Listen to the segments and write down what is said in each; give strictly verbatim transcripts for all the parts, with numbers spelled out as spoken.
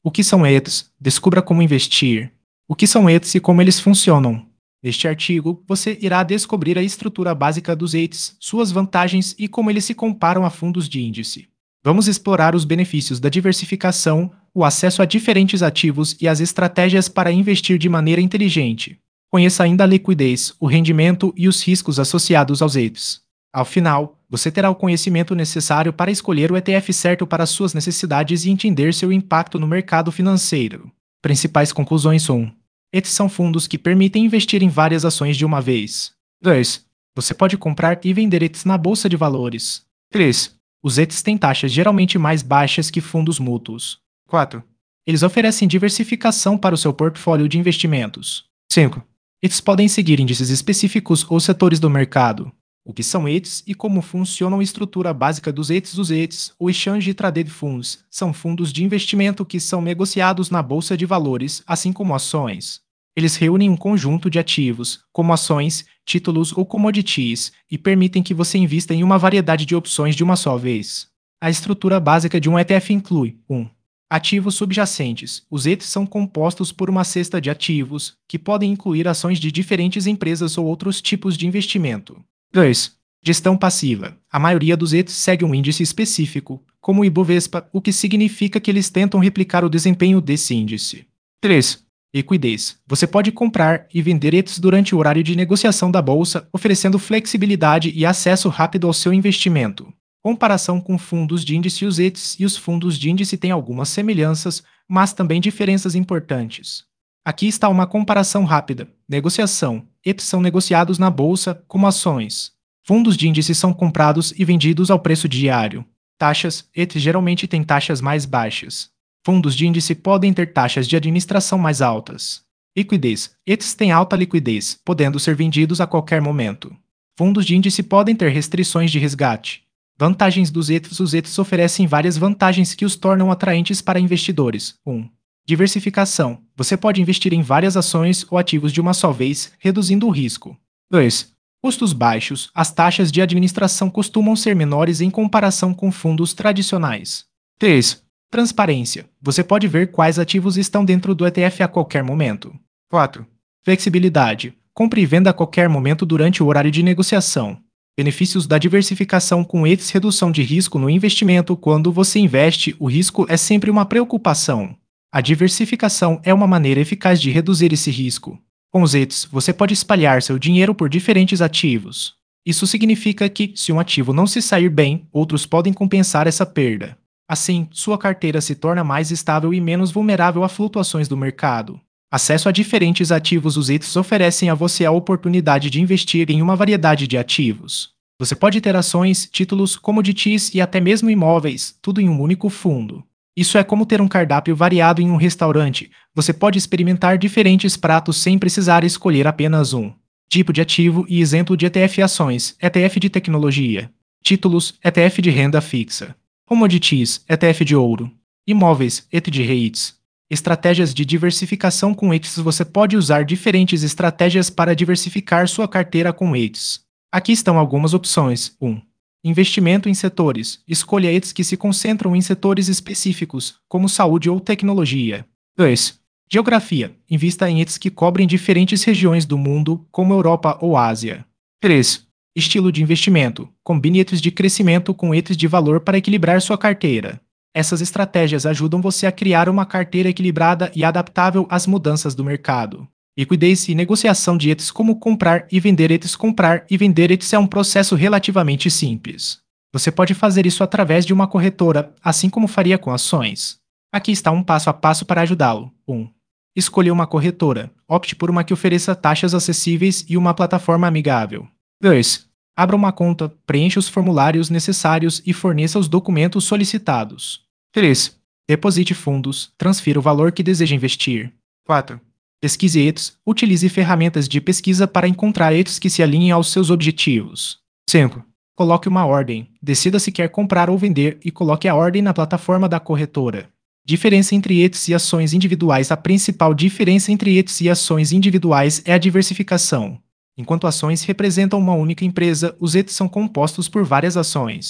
O que são E T Fs? Descubra como investir. O que são E T Fs e como eles funcionam? Neste artigo, você irá descobrir a estrutura básica dos E T Fs, suas vantagens e como eles se comparam a fundos de índice. Vamos explorar os benefícios da diversificação, o acesso a diferentes ativos e as estratégias para investir de maneira inteligente. Conheça ainda a liquidez, o rendimento e os riscos associados aos E T Fs. Ao final, você terá o conhecimento necessário para escolher o E T F certo para suas necessidades e entender seu impacto no mercado financeiro. Principais conclusões um. E T Fs são fundos que permitem investir em várias ações de uma vez. dois. Você pode comprar e vender E T Fs na bolsa de valores. três. Os E T Fs têm taxas geralmente mais baixas que fundos mútuos. quatro. Eles oferecem diversificação para o seu portfólio de investimentos. cinco. E T Fs podem seguir índices específicos ou setores do mercado. O que são E T Fs e como funciona a estrutura básica dos E T Fs? Os E T Fs, ou Exchange Traded Funds, são fundos de investimento que são negociados na bolsa de valores, assim como ações. Eles reúnem um conjunto de ativos, como ações, títulos ou commodities, e permitem que você invista em uma variedade de opções de uma só vez. A estrutura básica de um E T F inclui um. Ativos subjacentes. Os E T Fs são compostos por uma cesta de ativos, que podem incluir ações de diferentes empresas ou outros tipos de investimento. dois. Gestão passiva. A maioria dos E T Fs segue um índice específico, como o Ibovespa, o que significa que eles tentam replicar o desempenho desse índice. três. Liquidez. Você pode comprar e vender E T Fs durante o horário de negociação da bolsa, oferecendo flexibilidade e acesso rápido ao seu investimento. Comparação com fundos de índice. Os E T Fs e os fundos de índice têm algumas semelhanças, mas também diferenças importantes. Aqui está uma comparação rápida. Negociação. E T Fs são negociados na bolsa como ações. Fundos de índice são comprados e vendidos ao preço diário. Taxas. E T Fs geralmente têm taxas mais baixas. Fundos de índice podem ter taxas de administração mais altas. Liquidez. E T Fs têm alta liquidez, podendo ser vendidos a qualquer momento. Fundos de índice podem ter restrições de resgate. Vantagens dos E T Fs. Os E T Fs oferecem várias vantagens que os tornam atraentes para investidores. um. Diversificação. Você pode investir em várias ações ou ativos de uma só vez, reduzindo o risco. dois. Custos baixos. As taxas de administração costumam ser menores em comparação com fundos tradicionais. três. Transparência. Você pode ver quais ativos estão dentro do E T F a qualquer momento. quatro. Flexibilidade. Compre e venda a qualquer momento durante o horário de negociação. Benefícios da diversificação com E T Fs. Redução de risco no investimento. Quando você investe, o risco é sempre uma preocupação. A diversificação é uma maneira eficaz de reduzir esse risco. Com os E T Fs, você pode espalhar seu dinheiro por diferentes ativos. Isso significa que, se um ativo não se sair bem, outros podem compensar essa perda. Assim, sua carteira se torna mais estável e menos vulnerável a flutuações do mercado. Acesso a diferentes ativos. Os E T Fs oferecem a você a oportunidade de investir em uma variedade de ativos. Você pode ter ações, títulos, commodities e até mesmo imóveis, tudo em um único fundo. Isso é como ter um cardápio variado em um restaurante. Você pode experimentar diferentes pratos sem precisar escolher apenas um. Tipo de ativo e exemplo de E T F. Ações, E T F de tecnologia. Títulos, E T F de renda fixa. Commodities, E T F de ouro. Imóveis, E T F de REITs. Estratégias de diversificação com E T Fs. Você pode usar diferentes estratégias para diversificar sua carteira com E T Fs. Aqui estão algumas opções. um. Investimento em setores. Escolha E T Fs que se concentram em setores específicos, como saúde ou tecnologia. dois. Geografia. Invista em E T Fs que cobrem diferentes regiões do mundo, como Europa ou Ásia. três. Estilo de investimento. Combine E T Fs de crescimento com E T Fs de valor para equilibrar sua carteira. Essas estratégias ajudam você a criar uma carteira equilibrada e adaptável às mudanças do mercado. Liquidez e negociação de E T Fs. Como comprar e vender E T Fs. Comprar e vender E T Fs é um processo relativamente simples. Você pode fazer isso através de uma corretora, assim como faria com ações. Aqui está um passo a passo para ajudá-lo. um. Escolha uma corretora. Opte por uma que ofereça taxas acessíveis e uma plataforma amigável. dois. Abra uma conta, preencha os formulários necessários e forneça os documentos solicitados. três. Deposite fundos, transfira o valor que deseja investir. quatro. Pesquise E T Fs. Utilize ferramentas de pesquisa para encontrar E T Fs que se alinhem aos seus objetivos. cinco. Coloque uma ordem. Decida se quer comprar ou vender e coloque a ordem na plataforma da corretora. Diferença entre E T Fs e ações individuais. A principal diferença entre E T Fs e ações individuais é a diversificação. Enquanto ações representam uma única empresa, os E T Fs são compostos por várias ações.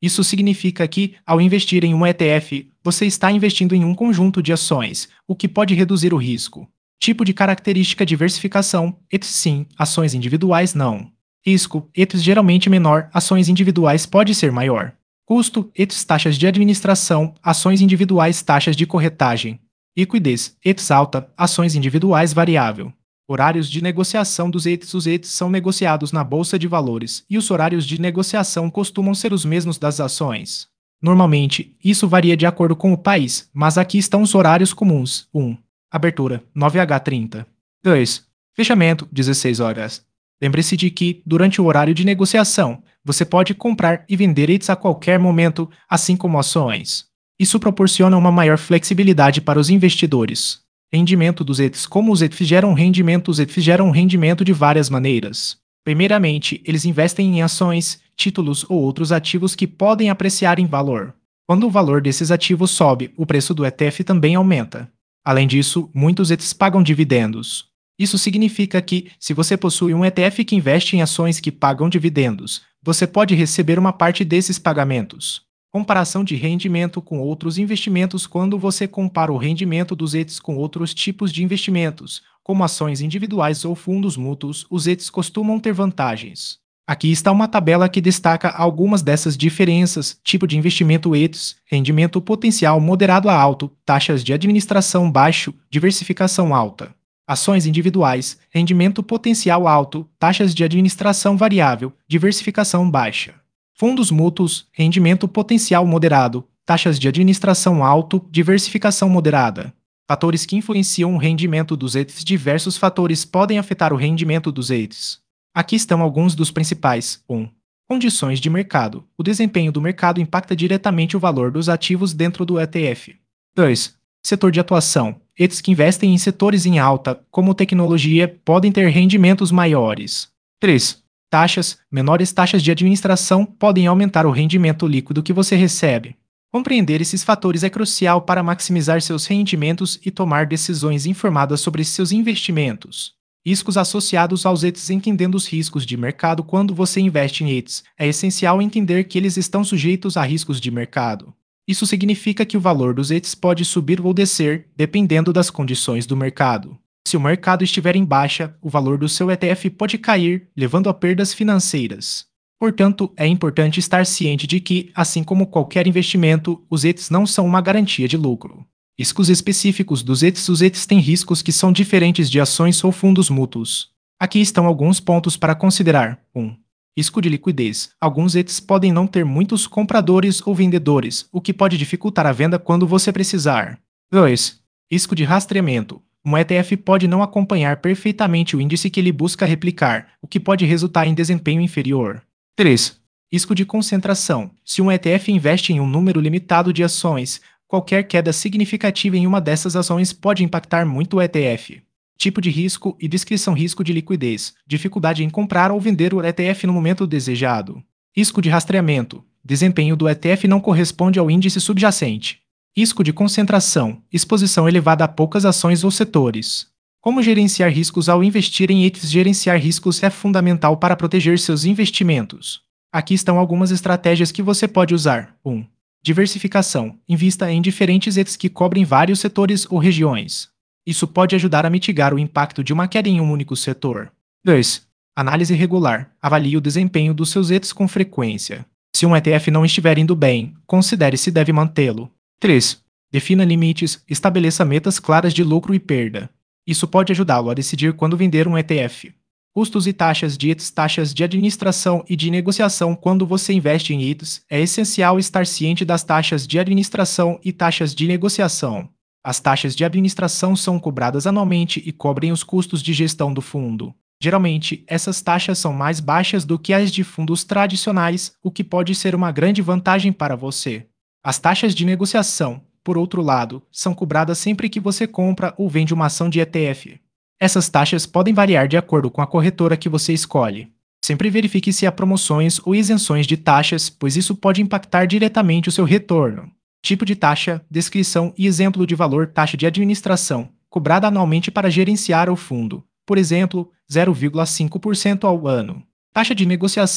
Isso significa que, ao investir em um E T F, você está investindo em um conjunto de ações, o que pode reduzir o risco. Tipo de característica diversificação, E T S sim, ações individuais não. Risco, E T S geralmente menor, ações individuais pode ser maior. Custo, E T S taxas de administração, ações individuais taxas de corretagem. Liquidez, E T S alta, ações individuais variável. Horários de negociação dos E T S. Os E T S são negociados na Bolsa de Valores, e os horários de negociação costumam ser os mesmos das ações. Normalmente, isso varia de acordo com o país, mas aqui estão os horários comuns. um. Abertura, nove horas e trinta. dois. Fechamento, dezesseis horas. Lembre-se de que, durante o horário de negociação, você pode comprar e vender E T S a qualquer momento, assim como ações. Isso proporciona uma maior flexibilidade para os investidores. Rendimento dos E T S. Como os E T Fs geram rendimento? Os E T Fs geram rendimento de várias maneiras. Primeiramente, eles investem em ações, títulos ou outros ativos que podem apreciar em valor. Quando o valor desses ativos sobe, o preço do E T F também aumenta. Além disso, muitos E T S pagam dividendos. Isso significa que, se você possui um E T F que investe em ações que pagam dividendos, você pode receber uma parte desses pagamentos. Comparação de rendimento com outros investimentos. Quando você compara o rendimento dos E T S com outros tipos de investimentos, como ações individuais ou fundos mútuos, os E T S costumam ter vantagens. Aqui está uma tabela que destaca algumas dessas diferenças: tipo de investimento E T S, rendimento potencial moderado a alto, taxas de administração baixo, diversificação alta. Ações individuais, rendimento potencial alto, taxas de administração variável, diversificação baixa. Fundos mútuos, rendimento potencial moderado, taxas de administração alto, diversificação moderada. Fatores que influenciam o rendimento dos E T Fs. Diversos fatores podem afetar o rendimento dos E T Fs. Aqui estão alguns dos principais. um. Condições de mercado. O desempenho do mercado impacta diretamente o valor dos ativos dentro do E T F. dois. Setor de atuação. E T Fs que investem em setores em alta, como tecnologia, podem ter rendimentos maiores. três. Taxas. Menores taxas de administração podem aumentar o rendimento líquido que você recebe. Compreender esses fatores é crucial para maximizar seus rendimentos e tomar decisões informadas sobre seus investimentos. Riscos associados aos E T Fs. Entendendo os riscos de mercado. Quando você investe em E T Fs, é essencial entender que eles estão sujeitos a riscos de mercado. Isso significa que o valor dos E T Fs pode subir ou descer, dependendo das condições do mercado. Se o mercado estiver em baixa, o valor do seu E T F pode cair, levando a perdas financeiras. Portanto, é importante estar ciente de que, assim como qualquer investimento, os E T Fs não são uma garantia de lucro. Riscos específicos dos E T Fs. Os E T Fs têm riscos que são diferentes de ações ou fundos mútuos. Aqui estão alguns pontos para considerar. um. Risco de liquidez. Alguns E T Fs podem não ter muitos compradores ou vendedores, o que pode dificultar a venda quando você precisar. dois. Risco de rastreamento. Um E T F pode não acompanhar perfeitamente o índice que ele busca replicar, o que pode resultar em desempenho inferior. três. Risco de concentração. Se um E T F investe em um número limitado de ações, qualquer queda significativa em uma dessas ações pode impactar muito o E T F. Tipo de risco e descrição. Risco de liquidez. Dificuldade em comprar ou vender o E T F no momento desejado. Risco de rastreamento. Desempenho do E T F não corresponde ao índice subjacente. Risco de concentração. Exposição elevada a poucas ações ou setores. Como gerenciar riscos ao investir em E T Fs? Gerenciar riscos é fundamental para proteger seus investimentos. Aqui estão algumas estratégias que você pode usar. um. Diversificação. Invista em diferentes E T Fs que cobrem vários setores ou regiões. Isso pode ajudar a mitigar o impacto de uma queda em um único setor. dois. Análise regular. Avalie o desempenho dos seus E T Fs com frequência. Se um E T F não estiver indo bem, considere se deve mantê-lo. três. Defina limites, estabeleça metas claras de lucro e perda. Isso pode ajudá-lo a decidir quando vender um E T F. Custos e taxas de E T Fs. Taxas de administração e de negociação. Quando você investe em E T Fs, é essencial estar ciente das taxas de administração e taxas de negociação. As taxas de administração são cobradas anualmente e cobrem os custos de gestão do fundo. Geralmente, essas taxas são mais baixas do que as de fundos tradicionais, o que pode ser uma grande vantagem para você. As taxas de negociação, por outro lado, são cobradas sempre que você compra ou vende uma ação de E T F. Essas taxas podem variar de acordo com a corretora que você escolhe. Sempre verifique se há promoções ou isenções de taxas, pois isso pode impactar diretamente o seu retorno. Tipo de taxa, descrição e exemplo de valor. Taxa de administração, cobrada anualmente para gerenciar o fundo. Por exemplo, zero vírgula cinco por cento ao ano. Taxa de negociação,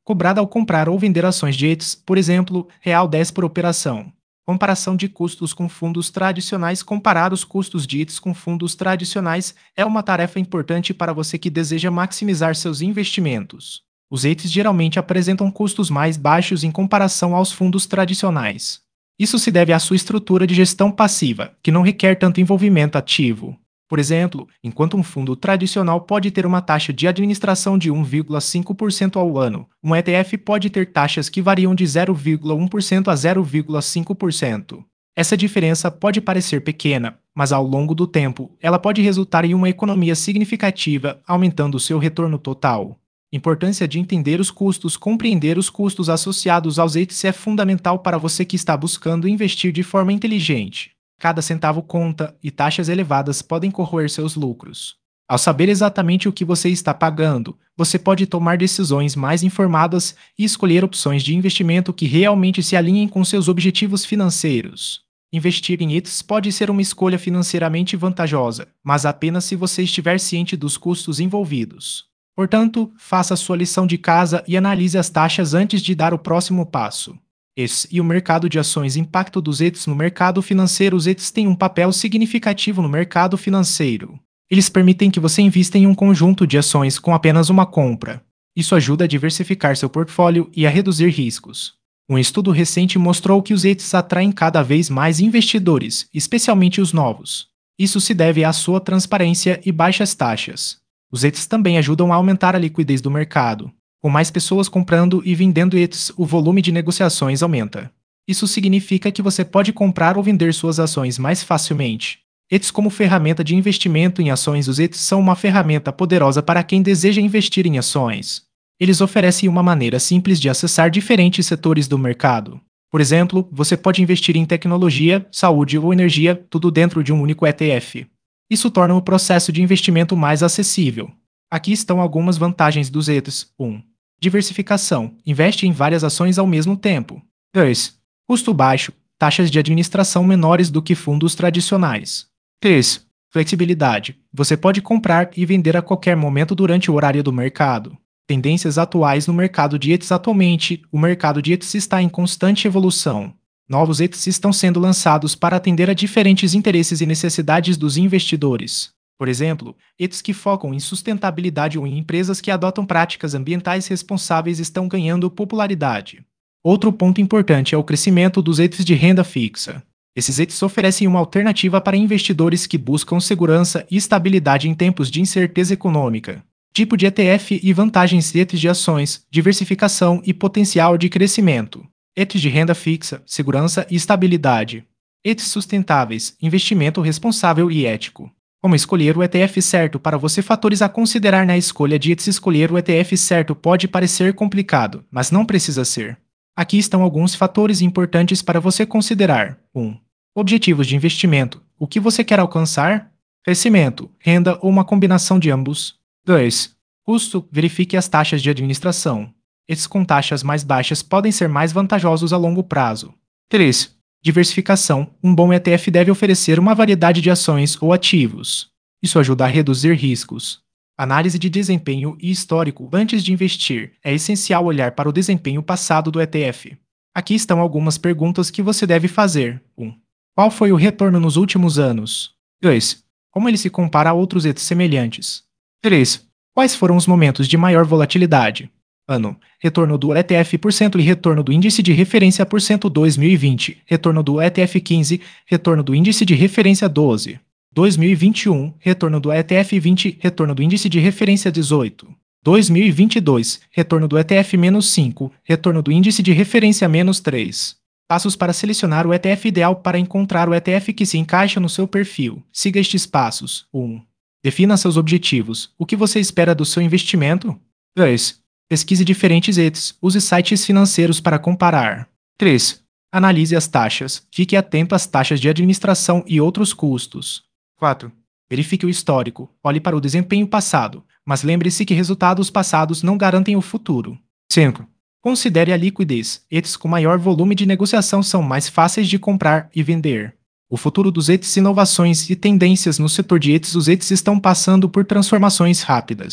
cobrada ao comprar ou vender ações de E T S, por exemplo, real dez por operação. Comparação de custos com fundos tradicionais. Comparar os custos de E T S com fundos tradicionais é uma tarefa importante para você que deseja maximizar seus investimentos. Os E T S geralmente apresentam custos mais baixos em comparação aos fundos tradicionais. Isso se deve à sua estrutura de gestão passiva, que não requer tanto envolvimento ativo. Por exemplo, enquanto um fundo tradicional pode ter uma taxa de administração de um vírgula cinco por cento ao ano, um E T F pode ter taxas que variam de zero vírgula um por cento a zero vírgula cinco por cento. Essa diferença pode parecer pequena, mas ao longo do tempo, ela pode resultar em uma economia significativa, aumentando o seu retorno total. Importância de entender os custos. Compreender os custos associados aos E T S é fundamental para você que está buscando investir de forma inteligente. Cada centavo conta, e taxas elevadas podem corroer seus lucros. Ao saber exatamente o que você está pagando, você pode tomar decisões mais informadas e escolher opções de investimento que realmente se alinhem com seus objetivos financeiros. Investir em E T S pode ser uma escolha financeiramente vantajosa, mas apenas se você estiver ciente dos custos envolvidos. Portanto, faça sua lição de casa e analise as taxas antes de dar o próximo passo. E T S e o mercado de ações. Impacto dos E T S no mercado financeiro. Os E T S têm um papel significativo no mercado financeiro. Eles permitem que você invista em um conjunto de ações com apenas uma compra. Isso ajuda a diversificar seu portfólio e a reduzir riscos. Um estudo recente mostrou que os E T S atraem cada vez mais investidores, especialmente os novos. Isso se deve à sua transparência e baixas taxas. Os E T S também ajudam a aumentar a liquidez do mercado. Com mais pessoas comprando e vendendo E T S, o volume de negociações aumenta. Isso significa que você pode comprar ou vender suas ações mais facilmente. E T S como ferramenta de investimento em ações. Os E T S são uma ferramenta poderosa para quem deseja investir em ações. Eles oferecem uma maneira simples de acessar diferentes setores do mercado. Por exemplo, você pode investir em tecnologia, saúde ou energia, tudo dentro de um único E T F. Isso torna o processo de investimento mais acessível. Aqui estão algumas vantagens dos E T S. um. Diversificação. Investe em várias ações ao mesmo tempo. dois. Custo baixo. Taxas de administração menores do que fundos tradicionais. três. Flexibilidade. Você pode comprar e vender a qualquer momento durante o horário do mercado. Tendências atuais no mercado de E T S. Atualmente, o mercado de E T S está em constante evolução. Novos E T S estão sendo lançados para atender a diferentes interesses e necessidades dos investidores. Por exemplo, E T S que focam em sustentabilidade ou em empresas que adotam práticas ambientais responsáveis estão ganhando popularidade. Outro ponto importante é o crescimento dos E T S de renda fixa. Esses E T S oferecem uma alternativa para investidores que buscam segurança e estabilidade em tempos de incerteza econômica. Tipo de E T F e vantagens. E T S de ações, diversificação e potencial de crescimento. E T S de renda fixa, segurança e estabilidade. E T S sustentáveis, investimento responsável e ético. Como escolher o E T F certo para você? Fatores a considerar na escolha de E T S. Escolher o E T F certo pode parecer complicado, mas não precisa ser. Aqui estão alguns fatores importantes para você considerar. um. Objetivos de investimento. O que você quer alcançar? Crescimento, renda ou uma combinação de ambos. dois. Custo. Verifique as taxas de administração. E T S com taxas mais baixas podem ser mais vantajosos a longo prazo. três. Diversificação. Um bom E T F deve oferecer uma variedade de ações ou ativos. Isso ajuda a reduzir riscos. Análise de desempenho e histórico. Antes de investir, é essencial olhar para o desempenho passado do E T F. Aqui estão algumas perguntas que você deve fazer. um. Qual foi o retorno nos últimos anos? dois. Como ele se compara a outros E T S semelhantes? três. Quais foram os momentos de maior volatilidade? Ano. Retorno do E T F por cento e retorno do índice de referência por cento. dois mil e vinte. Retorno do E T F quinze. Retorno do índice de referência doze. dois mil e vinte e um. Retorno do E T F vinte. Retorno do índice de referência dezoito. dois mil e vinte e dois. Retorno do E T F menos cinco. Retorno do índice de referência menos três. Passos para selecionar o E T F ideal. Para encontrar o E T F que se encaixa no seu perfil, siga estes passos. um. Defina seus objetivos. O que você espera do seu investimento? dois. Pesquise diferentes E T S. Use sites financeiros para comparar. três. Analise as taxas. Fique atento às taxas de administração e outros custos. quatro. Verifique o histórico. Olhe para o desempenho passado, mas lembre-se que resultados passados não garantem o futuro. cinco. Considere a liquidez. E T S com maior volume de negociação são mais fáceis de comprar e vender. O futuro dos E T S. Inovações e tendências no setor de E T S. Os E T S estão passando por transformações rápidas.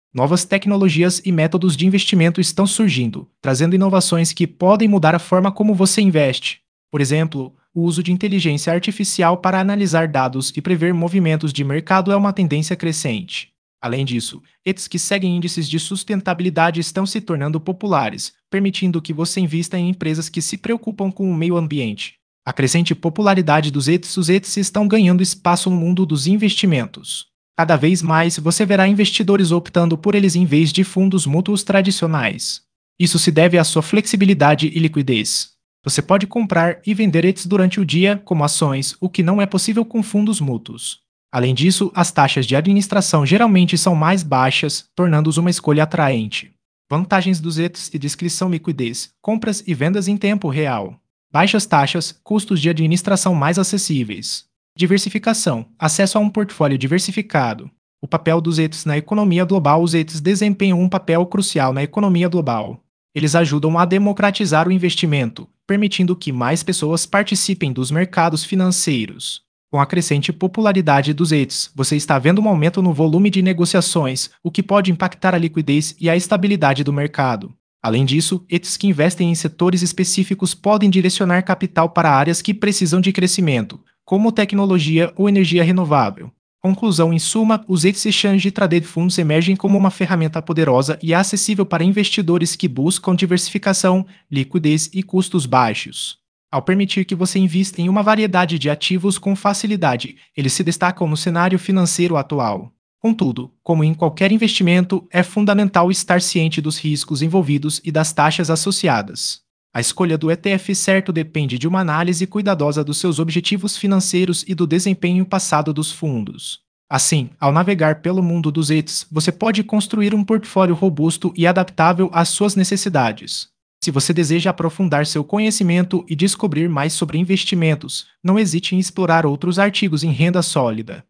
Novas tecnologias e métodos de investimento estão surgindo, trazendo inovações que podem mudar a forma como você investe. Por exemplo, o uso de inteligência artificial para analisar dados e prever movimentos de mercado é uma tendência crescente. Além disso, E T Fs que seguem índices de sustentabilidade estão se tornando populares, permitindo que você invista em empresas que se preocupam com o meio ambiente. A crescente popularidade dos E T Fs, os E T Fs estão ganhando espaço no mundo dos investimentos. Cada vez mais você verá investidores optando por eles em vez de fundos mútuos tradicionais. Isso se deve à sua flexibilidade e liquidez. Você pode comprar e vender E T Fs durante o dia, como ações, o que não é possível com fundos mútuos. Além disso, as taxas de administração geralmente são mais baixas, tornando-os uma escolha atraente. Vantagens dos E T Fs e descrição: liquidez, compras e vendas em tempo real. Baixas taxas, custos de administração mais acessíveis. Diversificação, acesso a um portfólio diversificado. O papel dos E T Fs na economia global: os E T Fs desempenham um papel crucial na economia global. Eles ajudam a democratizar o investimento, permitindo que mais pessoas participem dos mercados financeiros. Com a crescente popularidade dos E T Fs, você está vendo um aumento no volume de negociações, o que pode impactar a liquidez e a estabilidade do mercado. Além disso, E T Fs que investem em setores específicos podem direcionar capital para áreas que precisam de crescimento, como tecnologia ou energia renovável. Conclusão: em suma, os E T Fs Exchange Traded Funds emergem como uma ferramenta poderosa e acessível para investidores que buscam diversificação, liquidez e custos baixos. Ao permitir que você invista em uma variedade de ativos com facilidade, eles se destacam no cenário financeiro atual. Contudo, como em qualquer investimento, é fundamental estar ciente dos riscos envolvidos e das taxas associadas. A escolha do E T F certo depende de uma análise cuidadosa dos seus objetivos financeiros e do desempenho passado dos fundos. Assim, ao navegar pelo mundo dos E T Fs, você pode construir um portfólio robusto e adaptável às suas necessidades. Se você deseja aprofundar seu conhecimento e descobrir mais sobre investimentos, não hesite em explorar outros artigos em renda sólida.